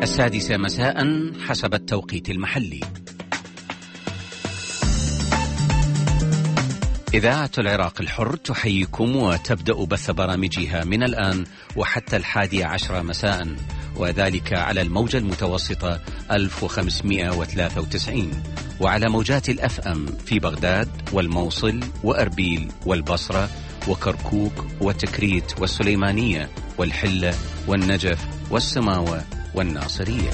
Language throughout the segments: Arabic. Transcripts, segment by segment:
السادسة مساء حسب التوقيت المحلي. إذاعة العراق الحر تحييكم وتبدأ بث برامجها من الآن وحتى 11 مساء، وذلك على الموجة المتوسطة 1593، وعلى موجات الأف أم في بغداد والموصل وأربيل والبصرة وكركوك وتكريت والسليمانية والحلة والنجف والسماوة والناصرية.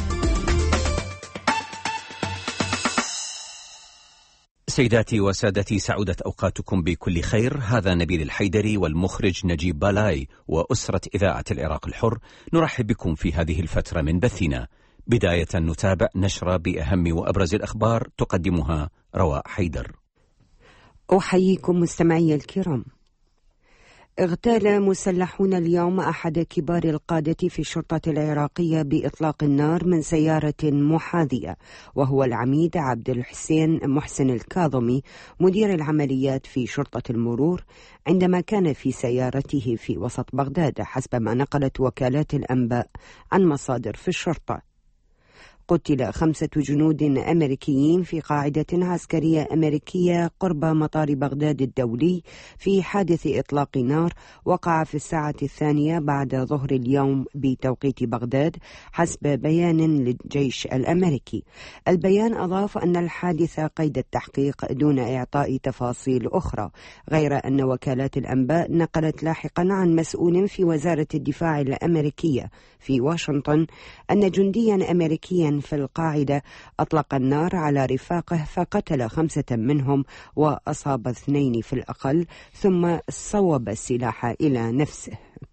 سيداتي وسادتي، سعودت أوقاتكم بكل خير. هذا نبيل الحيدري والمخرج نجيب بالاي وأسرة إذاعة العراق الحر نرحب بكم في هذه الفترة من بثنا. بداية نتابع نشرة بأهم وأبرز الأخبار تقدمها رواء حيدر. أحييكم مستمعي الكرام. اغتال مسلحون اليوم أحد كبار القادة في الشرطة العراقية بإطلاق النار من سيارة محاذية، وهو العميد عبد الحسين محسن الكاظمي مدير العمليات في شرطة المرور، عندما كان في سيارته في وسط بغداد، حسب ما نقلت وكالات الأنباء عن مصادر في الشرطة. قتل 5 جنود أمريكيين في قاعدة عسكرية أمريكية قرب مطار بغداد الدولي في حادث إطلاق نار وقع في الساعة 2 بعد ظهر اليوم بتوقيت بغداد، حسب بيان للجيش الأمريكي. البيان أضاف أن الحادث قيد التحقيق دون إعطاء تفاصيل أخرى، غير أن وكالات الأنباء نقلت لاحقا عن مسؤول في وزارة الدفاع الأمريكية في واشنطن أن جنديا أمريكيا في القاعدة أطلق النار على رفاقه فقتل 5 منهم وأصاب 2 في الأقل، ثم صوب السلاح إلى نفسه.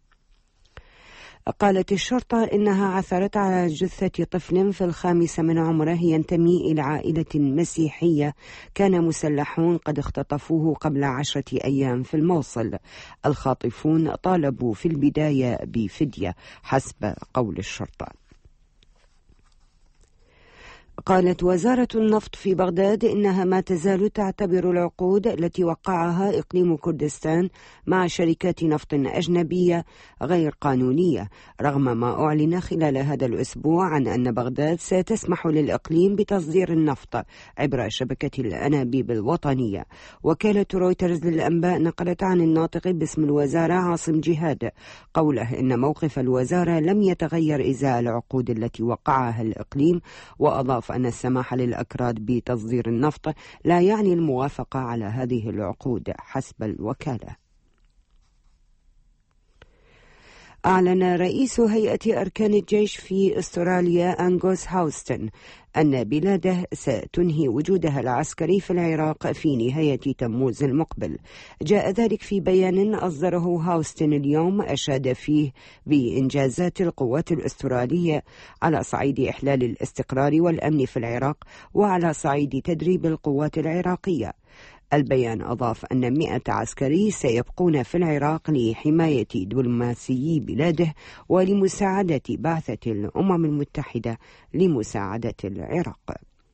قالت الشرطة إنها عثرت على جثة طفل في 5 من عمره ينتمي إلى عائلة مسيحية كان مسلحون قد اختطفوه قبل 10 أيام في الموصل. الخاطفون طالبوا في البداية بفدية حسب قول الشرطة. قالت وزارة النفط في بغداد إنها ما تزال تعتبر العقود التي وقعها إقليم كردستان مع شركات نفط أجنبية غير قانونية، رغم ما أعلن خلال هذا الأسبوع عن أن بغداد ستسمح للإقليم بتصدير النفط عبر شبكة الأنابيب الوطنية. وكالة رويترز للأنباء نقلت عن الناطق باسم الوزارة عاصم جهاد قوله إن موقف الوزارة لم يتغير إزاء العقود التي وقعها الإقليم، وأضاف أن السماح للأكراد بتصدير النفط لا يعني الموافقة على هذه العقود حسب الوكالة. أعلن رئيس هيئة أركان الجيش في أستراليا أنغوس هاوستن أن بلاده ستنهي وجودها العسكري في العراق في نهاية تموز المقبل. جاء ذلك في بيان أصدره هاوستن اليوم أشاد فيه بإنجازات القوات الأسترالية على صعيد إحلال الاستقرار والأمن في العراق وعلى صعيد تدريب القوات العراقية. البيان أضاف أن 100 عسكري سيبقون في العراق لحماية دبلوماسيي بلاده ولمساعدة بعثة الأمم المتحدة لمساعدة العراق.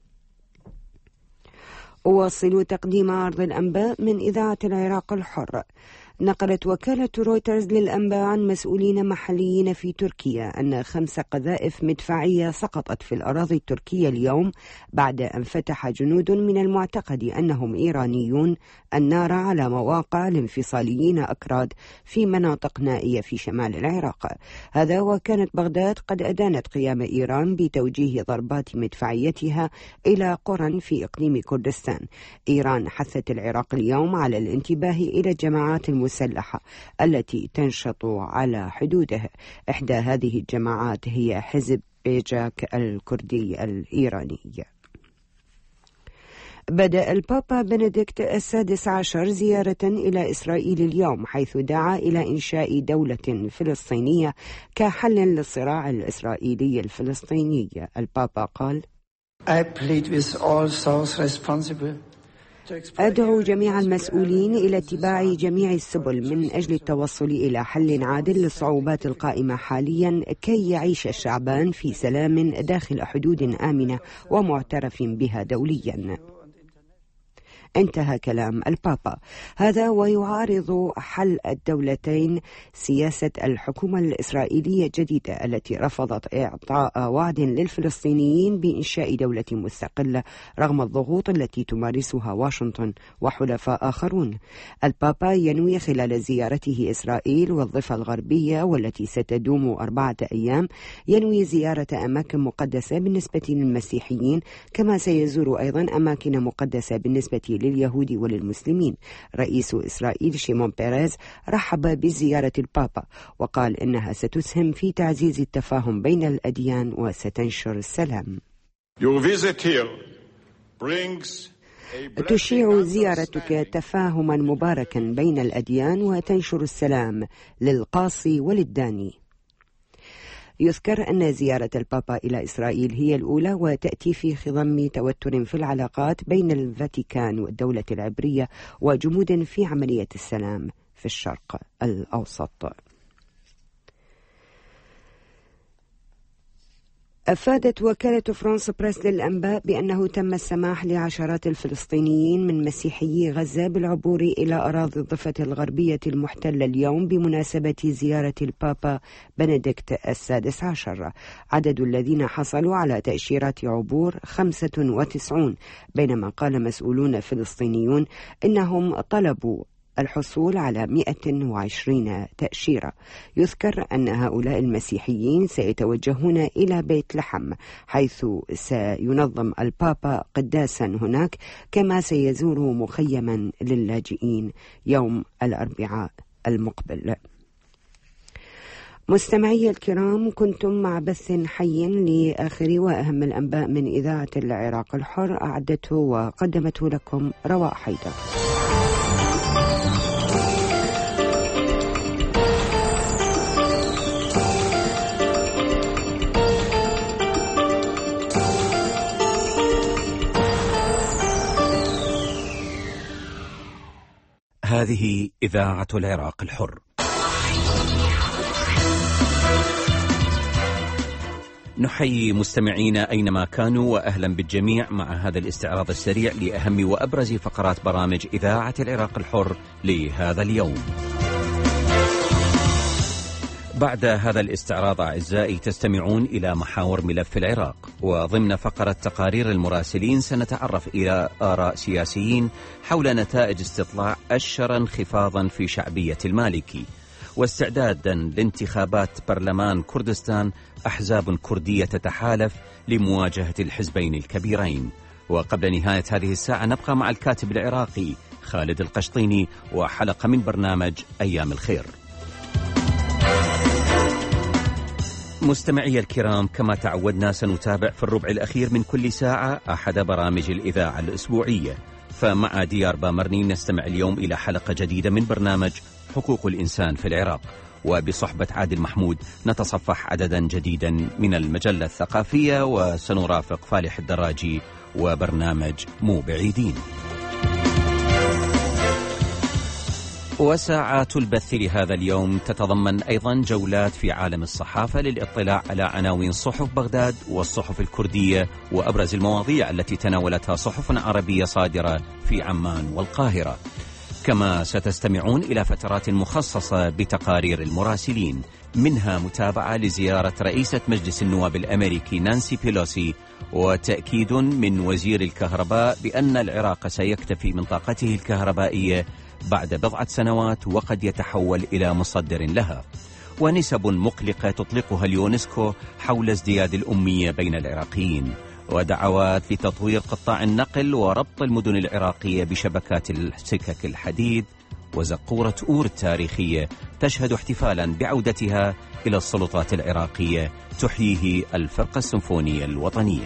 أواصل تقديم عرض الأنباء من إذاعة العراق الحر. نقلت وكالة رويترز للأنباء عن مسؤولين محليين في تركيا أن 5 قذائف مدفعية سقطت في الأراضي التركية اليوم بعد أن فتح جنود من المعتقد أنهم إيرانيون النار على مواقع الانفصاليين أكراد في مناطق نائية في شمال العراق. هذا وكانت بغداد قد أدانت قيام إيران بتوجيه ضربات مدفعيتها إلى قرى في إقليم كردستان. إيران حثت العراق اليوم على الانتباه إلى الجماعات المسلحة التي تنشط على حدوده. إحدى هذه الجماعات هي حزب بيجاك الكردي الإيراني. بدأ البابا بنديكت ال16 زيارة إلى إسرائيل اليوم، حيث دعا إلى إنشاء دولة فلسطينية كحل للصراع الإسرائيلي الفلسطيني. البابا قال: أدعو جميع المسؤولين إلى اتباع جميع السبل من أجل التوصل إلى حل عادل للصعوبات القائمة حاليا كي يعيش الشعبان في سلام داخل حدود آمنة ومعترف بها دوليا. انتهى كلام البابا. هذا ويعارض حل الدولتين سياسة الحكومة الإسرائيلية الجديدة التي رفضت إعطاء وعد للفلسطينيين بإنشاء دولة مستقلة رغم الضغوط التي تمارسها واشنطن وحلفاء آخرون. البابا ينوي خلال زيارته إسرائيل والضفة الغربية والتي ستدوم 4 أيام ينوي زيارة أماكن مقدسة بالنسبة للمسيحيين، كما سيزور أيضا أماكن مقدسة بالنسبة لليهود وللمسلمين. رئيس إسرائيل شيمون بيريز رحب بزيارة البابا وقال إنها ستسهم في تعزيز التفاهم بين الأديان وستنشر السلام. تشيع زيارتك تفاهما مباركا بين الأديان وتنشر السلام للقاصي وللداني. يذكر أن زيارة البابا إلى إسرائيل هي الأولى وتأتي في خضم توتر في العلاقات بين الفاتيكان والدولة العبرية وجمود في عملية السلام في الشرق الأوسط. أفادت وكالة فرانس بريس للأنباء بأنه تم السماح لعشرات الفلسطينيين من مسيحيي غزة بالعبور إلى أراضي الضفة الغربية المحتلة اليوم بمناسبة زيارة البابا بنديكت ال16. عدد الذين حصلوا على تأشيرات عبور 95، بينما قال مسؤولون فلسطينيون إنهم طلبوا الحصول على 120 تأشيرة. يذكر أن هؤلاء المسيحيين سيتوجهون إلى بيت لحم حيث سينظم البابا قداسا هناك، كما سيزور مخيما للاجئين يوم الأربعاء المقبل. مستمعي الكرام، كنتم مع بث حي لآخر وأهم الأنباء من إذاعة العراق الحر، أعدته وقدمته لكم رواء حيدر. هذه إذاعة العراق الحر. نحيي مستمعينا أينما كانوا وأهلا بالجميع مع هذا الاستعراض السريع لأهم وأبرز فقرات برامج إذاعة العراق الحر لهذا اليوم. بعد هذا الاستعراض أعزائي تستمعون إلى محاور ملف العراق، وضمن فقرة تقارير المراسلين سنتعرف إلى آراء سياسيين حول نتائج استطلاع أشر انخفاضا في شعبية المالكي. واستعدادا لانتخابات برلمان كردستان، أحزاب كردية تتحالف لمواجهة الحزبين الكبيرين. وقبل نهاية هذه الساعة نبقى مع الكاتب العراقي خالد القشطيني وحلقة من برنامج أيام الخير. مستمعي الكرام، كما تعودنا سنتابع في الربع الأخير من كل ساعة أحد برامج الإذاعة الأسبوعية. فمع ديار بامرني نستمع اليوم إلى حلقة جديدة من برنامج حقوق الإنسان في العراق، وبصحبة عادل محمود نتصفح عددا جديدا من المجلة الثقافية، وسنرافق فالح الدراجي وبرنامج مو بعيدين. وساعات البث لهذا اليوم تتضمن أيضا جولات في عالم الصحافة للاطلاع على عناوين صحف بغداد والصحف الكردية وأبرز المواضيع التي تناولتها صحف عربية صادرة في عمان والقاهرة. كما ستستمعون إلى فترات مخصصة بتقارير المراسلين، منها متابعة لزيارة رئيسة مجلس النواب الأمريكي نانسي بيلوسي، وتأكيد من وزير الكهرباء بأن العراق سيكتفي من طاقته الكهربائية بعد 4 سنوات وقد يتحول إلى مصدر لها، ونسب مقلقة تطلقها اليونسكو حول ازدياد الأمية بين العراقيين، ودعوات لتطوير قطاع النقل وربط المدن العراقية بشبكات السكك الحديد، وزقورة أور التاريخية تشهد احتفالا بعودتها إلى السلطات العراقية تحييه الفرقة السيمفونية الوطنية.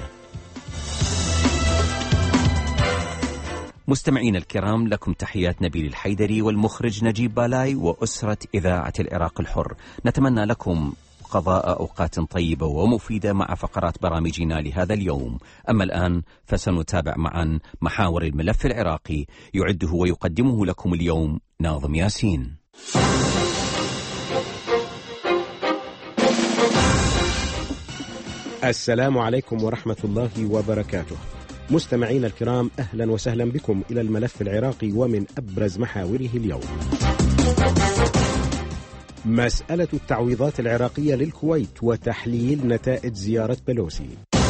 مستمعين الكرام، لكم تحيات نبيل الحيدري والمخرج نجيب بالاي وأسرة إذاعة العراق الحر. نتمنى لكم قضاء أوقات طيبة ومفيدة مع فقرات برامجنا لهذا اليوم. أما الآن فسنتابع معا محاور الملف العراقي، يعده ويقدمه لكم اليوم ناظم ياسين. السلام عليكم ورحمة الله وبركاته. مستمعينا الكرام، أهلا وسهلا بكم إلى الملف العراقي ومن أبرز محاوره اليوم. مسألة التعويضات العراقية للكويت وتحليل نتائج زيارة بيلوسي.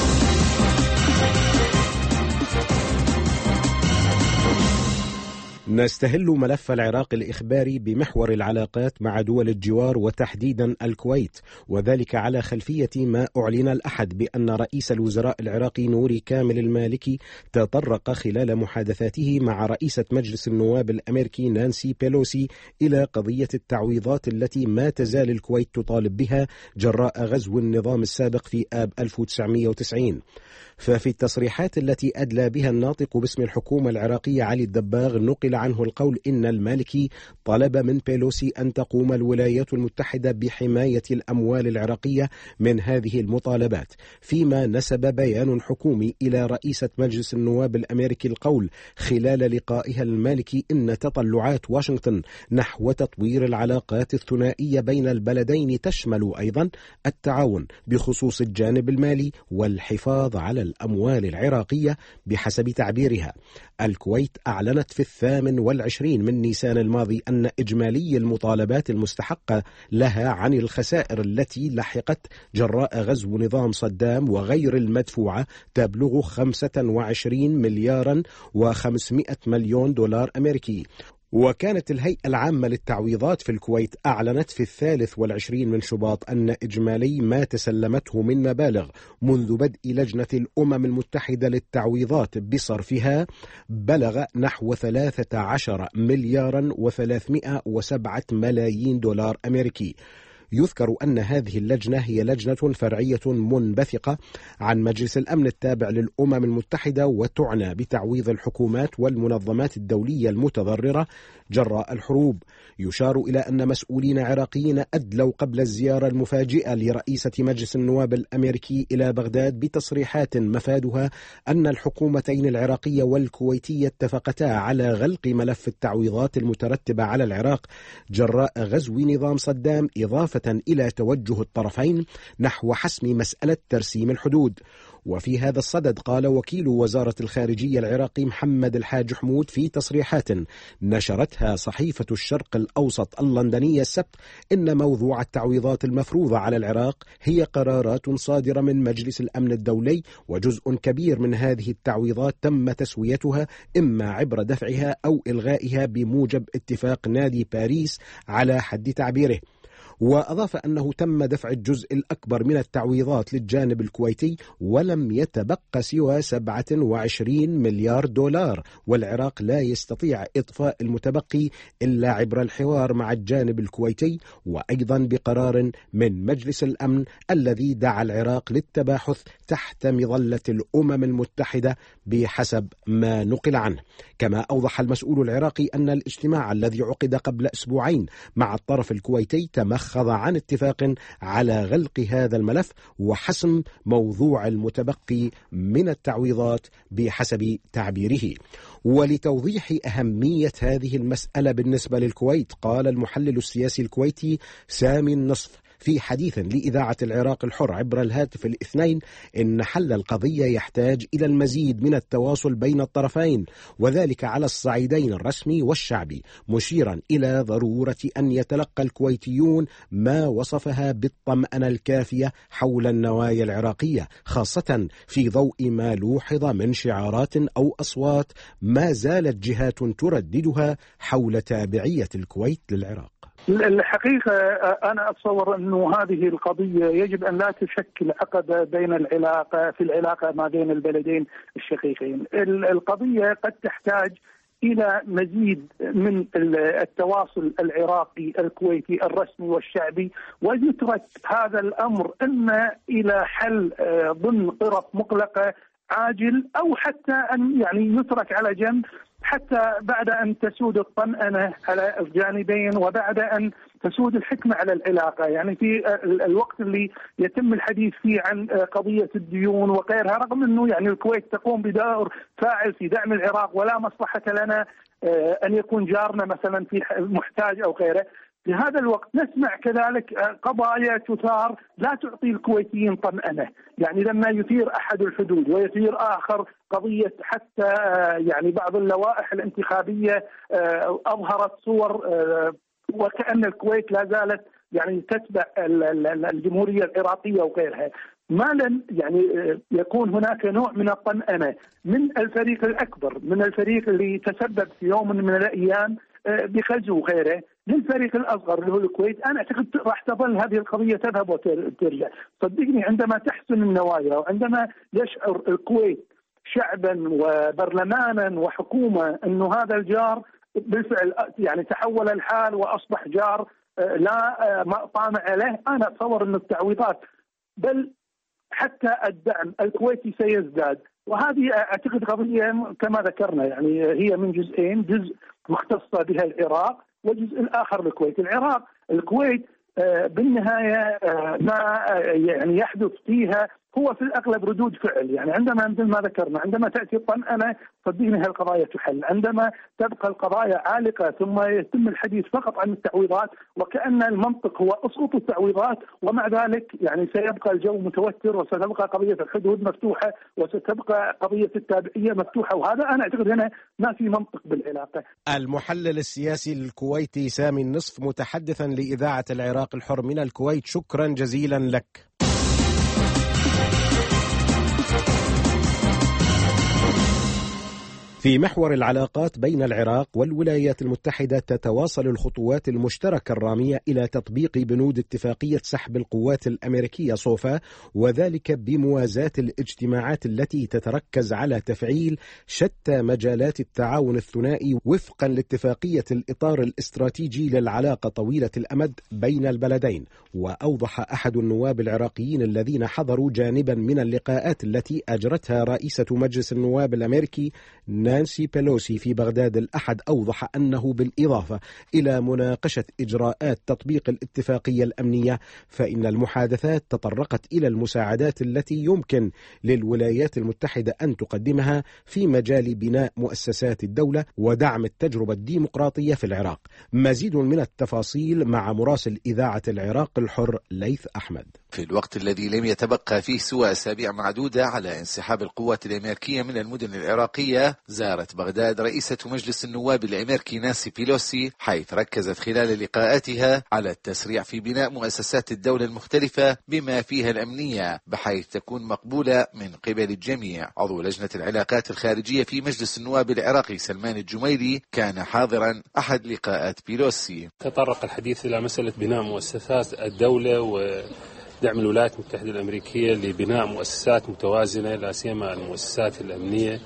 نستهل ملف العراق الإخباري بمحور العلاقات مع دول الجوار وتحديدا الكويت، وذلك على خلفية ما أعلن الأحد بأن رئيس الوزراء العراقي نوري كامل المالكي تطرق خلال محادثاته مع رئيسة مجلس النواب الأمريكي نانسي بيلوسي إلى قضية التعويضات التي ما تزال الكويت تطالب بها جراء غزو النظام السابق في آب 1990. ففي التصريحات التي أدلى بها الناطق باسم الحكومة العراقية علي الدباغ نقل عنه القول إن المالكي طلب من بيلوسي أن تقوم الولايات المتحدة بحماية الأموال العراقية من هذه المطالبات، فيما نسب بيان حكومي إلى رئيسة مجلس النواب الأمريكي القول خلال لقائها المالكي إن تطلعات واشنطن نحو تطوير العلاقات الثنائية بين البلدين تشمل أيضا التعاون بخصوص الجانب المالي والحفاظ على الأموال العراقية. بحسب تعبيرها، الكويت أعلنت في 28 من نيسان الماضي أن إجمالي المطالبات المستحقة لها عن الخسائر التي لحقت جراء غزو نظام صدام وغير المدفوعة تبلغ 25 مليارا و500 مليون دولار أمريكي. وكانت الهيئة العامة للتعويضات في الكويت أعلنت في 23 من شباط أن إجمالي ما تسلمته من مبالغ منذ بدء لجنة الأمم المتحدة للتعويضات بصرفها بلغ نحو 13 مليارا و307 ملايين دولار أمريكي. يذكر أن هذه اللجنة هي لجنة فرعية منبثقة عن مجلس الأمن التابع للأمم المتحدة، وتعنى بتعويض الحكومات والمنظمات الدولية المتضررة جراء الحروب. يشار إلى أن مسؤولين عراقيين أدلوا قبل الزيارة المفاجئة لرئيسة مجلس النواب الأمريكي إلى بغداد بتصريحات مفادها أن الحكومتين العراقية والكويتية اتفقتا على غلق ملف التعويضات المترتبة على العراق جراء غزو نظام صدام، إضافة إلى توجه الطرفين نحو حسم مسألة ترسيم الحدود. وفي هذا الصدد قال وكيل وزارة الخارجية العراقي محمد الحاج حمود في تصريحات نشرتها صحيفة الشرق الأوسط اللندنية السبت إن موضوع التعويضات المفروضة على العراق هي قرارات صادرة من مجلس الأمن الدولي، وجزء كبير من هذه التعويضات تم تسويتها إما عبر دفعها أو إلغائها بموجب اتفاق نادي باريس على حد تعبيره. وأضاف أنه تم دفع الجزء الأكبر من التعويضات للجانب الكويتي ولم يتبقى سوى 27 مليار دولار، والعراق لا يستطيع إطفاء المتبقي إلا عبر الحوار مع الجانب الكويتي، وأيضا بقرار من مجلس الأمن الذي دعا العراق للتباحث تحت مظلة الأمم المتحدة بحسب ما نقل عنه. كما أوضح المسؤول العراقي أن الاجتماع الذي عقد قبل أسبوعين مع الطرف الكويتي تمخض عن اتفاق على غلق هذا الملف وحسم موضوع المتبقي من التعويضات بحسب تعبيره. ولتوضيح أهمية هذه المسألة بالنسبة للكويت، قال المحلل السياسي الكويتي سامي النصف في حديث لإذاعة العراق الحر عبر الهاتف الاثنين إن حل القضية يحتاج إلى المزيد من التواصل بين الطرفين، وذلك على الصعيدين الرسمي والشعبي، مشيرا إلى ضرورة أن يتلقى الكويتيون ما وصفها بالطمأنة الكافية حول النوايا العراقية، خاصة في ضوء ما لوحظ من شعارات أو أصوات ما زالت جهات ترددها حول تابعية الكويت للعراق. الحقيقة أنا أتصور أنه هذه القضية يجب أن لا تشكل عقبة بين العلاقة ما بين البلدين الشقيقين. القضية قد تحتاج إلى مزيد من التواصل العراقي الكويتي الرسمي والشعبي، ويترك هذا الأمر إما إلى حل ضمن طرف مغلقة عاجل، أو حتى أن يترك على جنب حتى بعد أن تسود الطمأنة على الجانبين وبعد أن تسود الحكمة على العلاقة. في الوقت اللي يتم الحديث فيه عن قضية الديون وغيرها، رغم أنه الكويت تقوم بدور فاعل في دعم العراق ولا مصلحة لنا أن يكون جارنا مثلا في محتاج أو غيره، في هذا الوقت نسمع كذلك قضايا تثار لا تعطي الكويتيين طمأنة، يعني لما يثير أحد الحدود ويثير آخر قضية حتى يعني بعض اللوائح الانتخابية أظهرت صور وكأن الكويت لا زالت يعني تتبع الجمهورية العراقية وغيرها. ما لن يعني يكون هناك نوع من الطمأنة من الفريق الأكبر، من الفريق اللي تسبب في يوم من الأيام بغزو وغيره، للفريق الأصغر اللي هو الكويت. أنا أعتقد راح تظل هذه القضية تذهب وترجع. صدقني عندما تحسن النوايا وعندما يشعر الكويت شعبا وبرلمانا وحكومة أنه هذا الجار بالفعل يعني تحول الحال وأصبح جار لا طامع له، أنا أتصور أن التعويضات بل حتى الدعم الكويتي سيزداد. وهذه أعتقد قضية كما ذكرنا يعني هي من جزئين، جزء مختص بها العراق والجزء الآخر الكويت. الكويت بالنهاية ما يعني يحدث فيها هو في الأغلب ردود فعل، يعني عندما مثل ما ذكرنا عندما تأتي الطمأنة صدقني هالقضايا تحل، عندما تبقى القضايا عالقة ثم يتم الحديث فقط عن التعويضات وكأن المنطق هو أسقط التعويضات، ومع ذلك يعني سيبقى الجو متوتر وستبقى قضية الحدود مفتوحة وستبقى قضية التابعية مفتوحة، وهذا أنا أعتقد هنا ما في منطق بالعلاقة. المحلل السياسي الكويتي سامي النصف متحدثا لإذاعة العراق الحر من الكويت، شكرا جزيلا لك. في محور العلاقات بين العراق والولايات المتحدة تتواصل الخطوات المشتركة الرامية إلى تطبيق بنود اتفاقية سحب القوات الأمريكية صوفا، وذلك بموازاة الاجتماعات التي تتركز على تفعيل شتى مجالات التعاون الثنائي وفقا لاتفاقية الإطار الاستراتيجي للعلاقة طويلة الأمد بين البلدين. وأوضح أحد النواب العراقيين الذين حضروا جانبا من اللقاءات التي أجرتها رئيسة مجلس النواب الأمريكي نانسي بيلوسي في بغداد الأحد، أوضح أنه بالإضافة إلى مناقشة إجراءات تطبيق الاتفاقية الأمنية فإن المحادثات تطرقت إلى المساعدات التي يمكن للولايات المتحدة أن تقدمها في مجال بناء مؤسسات الدولة ودعم التجربة الديمقراطية في العراق. مزيد من التفاصيل مع مراسل إذاعة العراق الحر ليث أحمد. في الوقت الذي لم يتبقى فيه سوى أسابيع معدودة على انسحاب القوات الأمريكية من المدن العراقية، زارت بغداد رئيسة مجلس النواب الأمريكي نانسي بيلوسي، حيث ركزت خلال لقاءاتها على التسريع في بناء مؤسسات الدولة المختلفة بما فيها الأمنية بحيث تكون مقبولة من قبل الجميع. عضو لجنة العلاقات الخارجية في مجلس النواب العراقي سلمان الجميلي كان حاضرا أحد لقاءات بيلوسي. تطرق الحديث إلى مسألة بناء مؤسسات الدولة ودعم الولايات المتحدة الأمريكية لبناء مؤسسات متوازنة لا سيما المؤسسات الأمنية،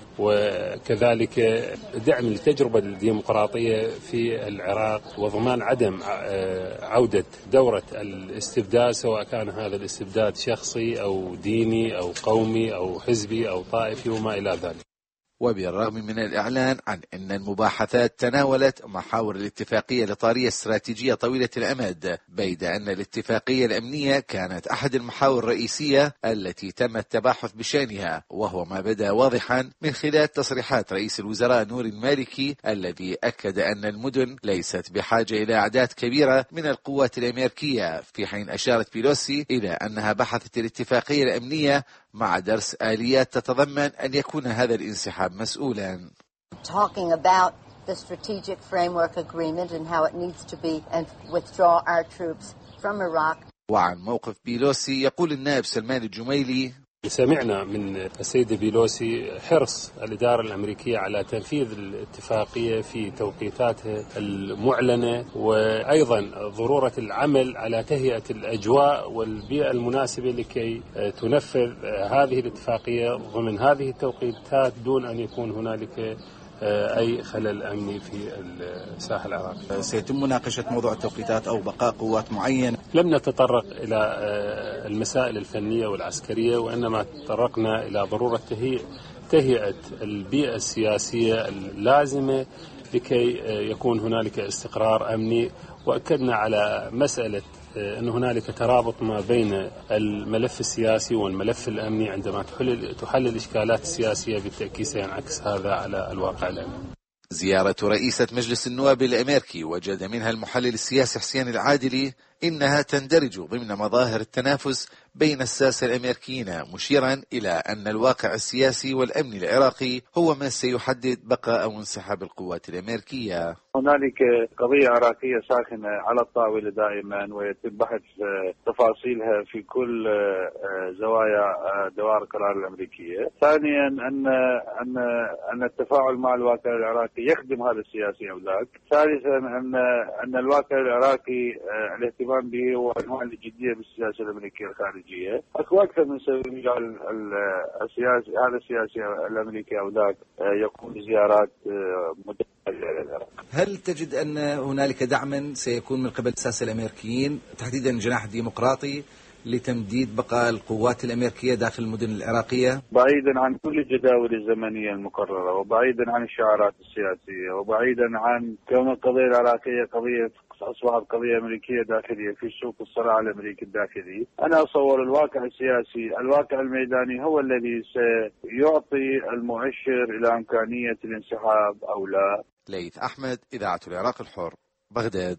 وكذلك دعم التجربة الديمقراطية في العراق وضمان عدم عودة دورة الاستبداد، سواء كان هذا الاستبداد شخصي أو ديني أو قومي أو حزبي أو طائفي وما إلى ذلك. وبالرغم من الإعلان عن أن المباحثات تناولت محاور الاتفاقية الإطارية استراتيجية طويلة الأمد، بيد أن الاتفاقية الأمنية كانت أحد المحاور الرئيسية التي تم التباحث بشأنها، وهو ما بدا واضحا من خلال تصريحات رئيس الوزراء نوري المالكي الذي أكد أن المدن ليست بحاجة إلى أعداد كبيرة من القوات الأمريكية، في حين أشارت بيلوسي إلى أنها بحثت الاتفاقية الأمنية مع درس آليات تتضمن أن يكون هذا الانسحاب مسؤولا. Talking about the strategic framework agreement and how it needs to be and withdraw our troops from Iraq. وعن موقف بيلوسي يقول النائب سلمان الجميلي: سمعنا من السيدة بيلوسي حرص الإدارة الأمريكية على تنفيذ الاتفاقية في توقيتاتها المعلنة، وأيضا ضرورة العمل على تهيئة الأجواء والبيئة المناسبة لكي تنفذ هذه الاتفاقية ضمن هذه التوقيتات دون أن يكون هنالك أي خلل أمني في الساحة العراقية. سيتم مناقشة موضوع التوقيتات أو بقاء قوات معينة؟ لم نتطرق إلى المسائل الفنية والعسكرية، وإنما تطرقنا إلى ضرورة تهيئة البيئة السياسية اللازمة لكي يكون هنالك استقرار أمني، وأكدنا على مسألة أن هنالك ترابط ما بين الملف السياسي والملف الأمني. عندما تحل الإشكالات السياسية بالتأكيد سينعكس هذا على الواقع الأمني. زيارة رئيسة مجلس النواب الأمريكي وجد منها المحلل السياسي حسين العادلي إنها تندرج ضمن مظاهر التنافس بين الساسة الأمريكيين، مشيرا إلى أن الواقع السياسي والأمني العراقي هو ما سيحدد بقاء أو انسحاب القوات الأمريكية. هنالك قضية عراقية ساخنة على الطاولة دائما ويتم بحث تفاصيلها في كل زوايا دوائر القرار الأمريكية. ثانيا أن التفاعل مع الواقع العراقي يخدم هذا السياسي أو ذاك. ثالثا أن الواقع العراقي الاهتمام به هو عنوان الجدية بالسياسة الأمريكية الخارجية. أكو أكثر من سبب يجعل السياسي هذا السياسي الأمريكي أو ذاك يقوم بزيارات متتالية للعراق. هل تجد أن هنالك دعما سيكون من قبل الساسة الأمريكيين تحديدا الجناح الديمقراطي لتمديد بقاء القوات الأمريكية داخل المدن العراقية؟ بعيدا عن كل الجداول الزمنية المقررة، وبعيدا عن الشعارات السياسية، وبعيدا عن كون القضية العراقية أصبحت قضية أمريكية داخلية في سوق الصراع الأمريكي الداخلي، أنا أتصور الواقع السياسي، الواقع الميداني هو الذي سيعطي المؤشر إلى إمكانية الانسحاب أو لا. ليث أحمد، إذاعة العراق الحر، بغداد.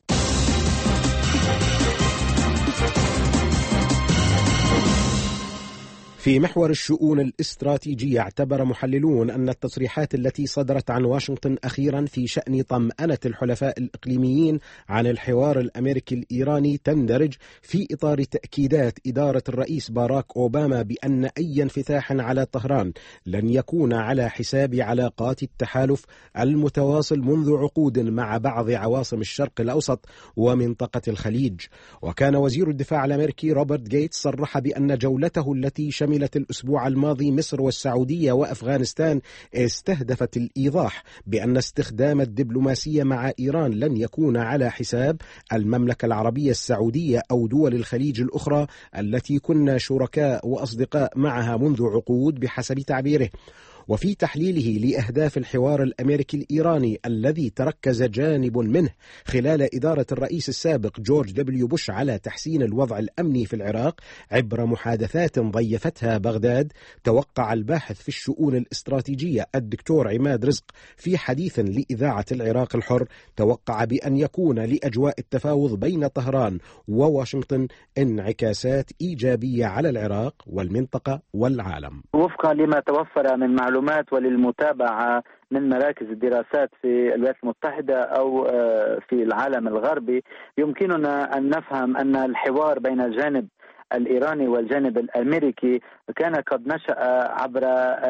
في محور الشؤون الاستراتيجية، اعتبر محللون أن التصريحات التي صدرت عن واشنطن أخيرا في شأن طمأنة الحلفاء الإقليميين عن الحوار الأمريكي الإيراني تندرج في إطار تأكيدات إدارة الرئيس باراك أوباما بأن أي انفتاح على طهران لن يكون على حساب علاقات التحالف المتواصل منذ عقود مع بعض عواصم الشرق الأوسط ومنطقة الخليج. وكان وزير الدفاع الأمريكي روبرت جيتس صرح بأن جولته التي شملت الأسبوع الماضي مصر والسعودية وأفغانستان استهدفت الإيضاح بأن استخدام الدبلوماسية مع إيران لن يكون على حساب المملكة العربية السعودية أو دول الخليج الأخرى التي كنا شركاء وأصدقاء معها منذ عقود بحسب تعبيره. وفي تحليله لأهداف الحوار الأمريكي الإيراني الذي تركز جانب منه خلال إدارة الرئيس السابق جورج دبليو بوش على تحسين الوضع الأمني في العراق عبر محادثات ضيفتها بغداد، توقع الباحث في الشؤون الاستراتيجية الدكتور عماد رزق في حديث لإذاعة العراق الحر، توقع بأن يكون لأجواء التفاوض بين طهران وواشنطن انعكاسات إيجابية على العراق والمنطقة والعالم. وفقا لما توفر من معلومات وللمتابعة من مراكز الدراسات في الولايات المتحدة أو في العالم الغربي، يمكننا أن نفهم أن الحوار بين الجانب الإيراني والجانب الأمريكي كان قد نشأ عبر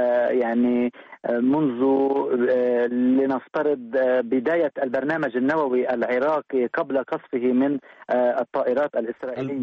منذ لنفترض بداية البرنامج النووي العراقي قبل قصفه من الطائرات الإسرائيلية.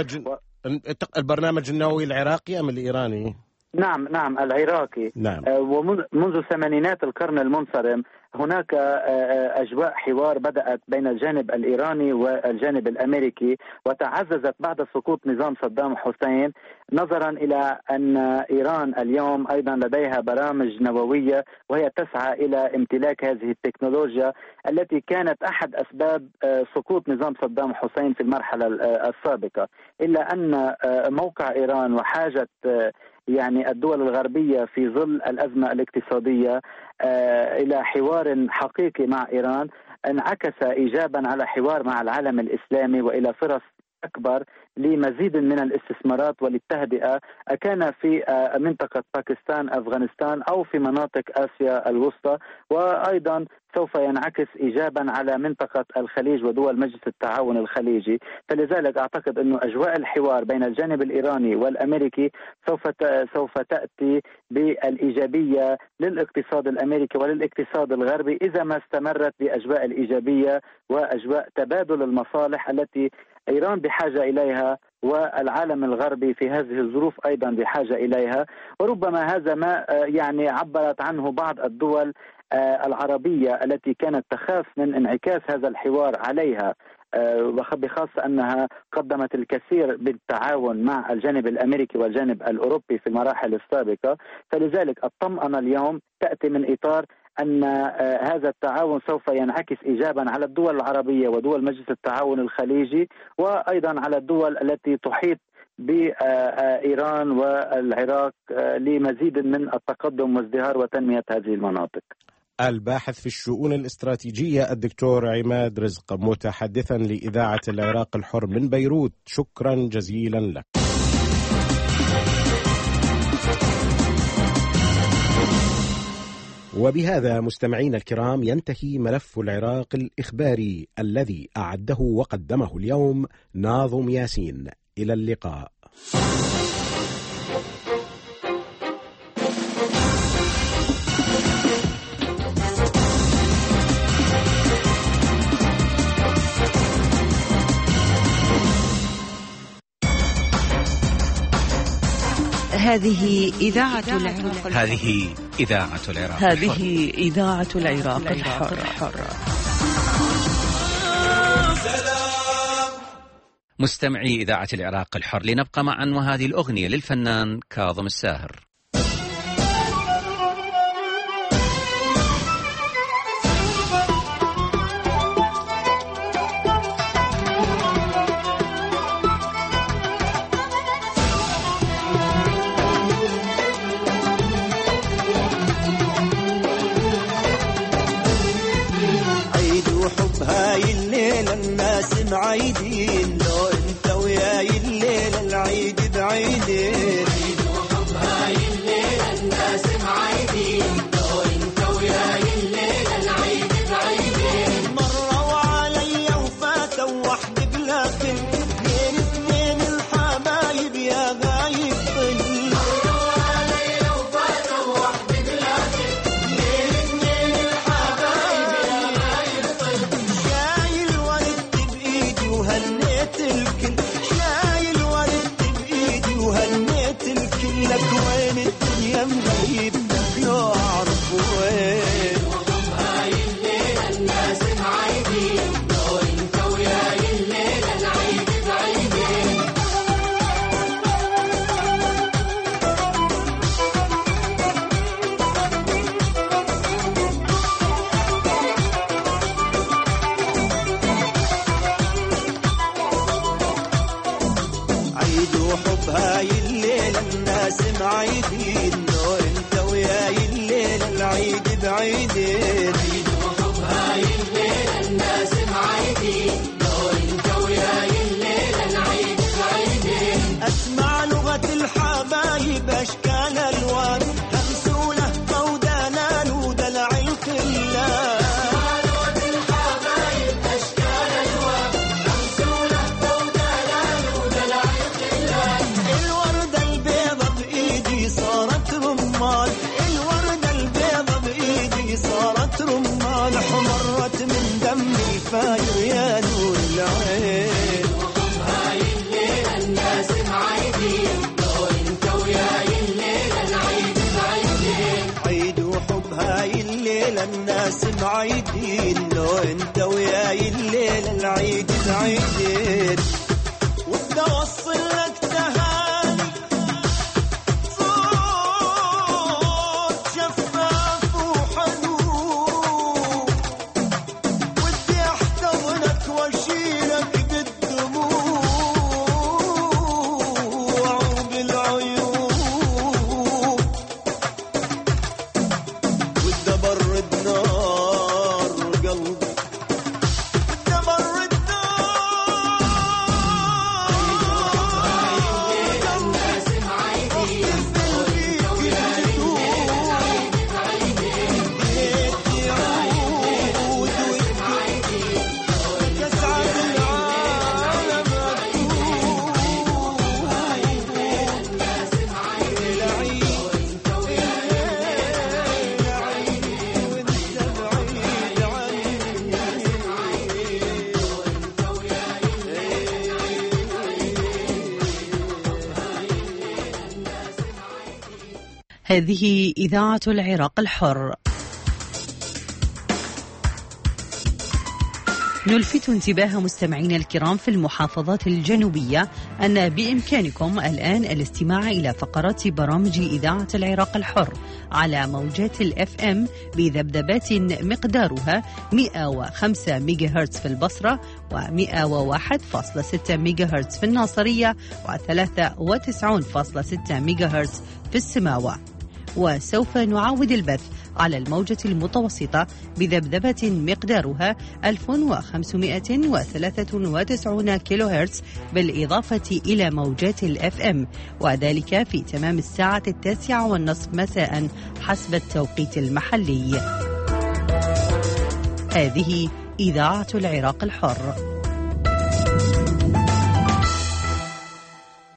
البرنامج النووي العراقي أم الإيراني؟ نعم العراقي. نعم. ومنذ ثمانينات القرن المنصرم هناك أجواء حوار بدأت بين الجانب الإيراني والجانب الأمريكي، وتعززت بعد سقوط نظام صدام حسين، نظرا إلى أن إيران اليوم أيضا لديها برامج نووية وهي تسعى إلى امتلاك هذه التكنولوجيا التي كانت أحد أسباب سقوط نظام صدام حسين في المرحلة السابقة. إلا أن موقع إيران وحاجة الدول الغربية في ظل الأزمة الاقتصادية إلى حوار حقيقي مع إيران انعكس إيجابا على حوار مع العالم الإسلامي وإلى فرص أكبر لمزيد من الاستثمارات وللتهدئة، كان في منطقة باكستان، أفغانستان أو في مناطق آسيا الوسطى، وأيضا سوف ينعكس إيجابا على منطقة الخليج ودول مجلس التعاون الخليجي. فلذلك أعتقد أن أجواء الحوار بين الجانب الإيراني والأمريكي سوف تأتي بالإيجابية للاقتصاد الأمريكي وللاقتصاد الغربي إذا ما استمرت بأجواء الإيجابية وأجواء تبادل المصالح التي إيران بحاجة إليها والعالم الغربي في هذه الظروف أيضا بحاجة إليها. وربما هذا ما عبرت عنه بعض الدول العربية التي كانت تخاف من انعكاس هذا الحوار عليها، بخاصة أنها قدمت الكثير بالتعاون مع الجانب الأمريكي والجانب الأوروبي في المراحل السابقة. فلذلك الطمأنة اليوم تأتي من إطار أن هذا التعاون سوف ينعكس إيجابا على الدول العربية ودول مجلس التعاون الخليجي، وأيضا على الدول التي تحيط بإيران والعراق لمزيد من التقدم وازدهار وتنمية هذه المناطق. الباحث في الشؤون الاستراتيجية الدكتور عماد رزق متحدثا لإذاعة العراق الحر من بيروت، شكرا جزيلا لك. وبهذا مستمعين الكرام ينتهي ملف العراق الإخباري الذي أعده وقدمه اليوم ناظم ياسين. إلى اللقاء. هذه إذاعة العراق. هذه إذاعة العراق. هذه إذاعة العراق الحر. مستمعي إذاعة العراق الحر، لنبقى معا وهذه الأغنية للفنان كاظم الساهر. عيدين لو انت وياي الليلة العيد بعيدين، عيد وحب هاي الليلة الناس معيدين، لو انت وياي الليلة العيد بعيدين. مرة وعليا وفاتوا وحدي بلا كل، بين اثنين الحبايب يا غايب طل. مرة وعليا وفاتوا وحدي بلا كل، بين اثنين الحبايب يا غايب طل. شايل ورد بإيدي وهنيت الكل، شايل ورد بإيدي وهنيت الكل. لك وين الدنيا مغيبتك لو أعرف وين. هاي الليلة الناس معيدين، لو انت وياي الليلة العيد بعيدين. عيد وحب هاي الليلة الناس معيدين، لو انت وياي الليلة العيد بعيدين. عيد وحب هاي الليلة الناس معيدين، لو انت وياي الليلة العيد بعيدين. اسمع لغة الحبايب اشكال الوان، همسولة ودانان ودلع الخلان. صارت رمان حمرت من دمي فاير يا نور العين. هاي الليلة الناس معيدين، لو انت وياي الليلة العيد بعيدين. عيد وحب هاي الليلة الناس معيدين، لو انت وياي الليلة العيد بعيدين. وبدي اوصل لك تهاني هذه إذاعة العراق الحر. نلفت انتباه مستمعينا الكرام في المحافظات الجنوبية أن بإمكانكم الآن الاستماع إلى فقرات برامج إذاعة العراق الحر على موجات الFM بذبذبات مقدارها 105 ميجاهرتز في البصرة و101.6 ميجاهرتز في الناصرية و93.6 ميجاهرتز في السماوة. وسوف نعود البث على الموجة المتوسطة بذبذبة مقدارها 1593 كيلو هرتز، بالإضافة إلى موجات الأف أم، وذلك في تمام الساعة 9:30 مساء حسب التوقيت المحلي. هذه إذاعة العراق الحر.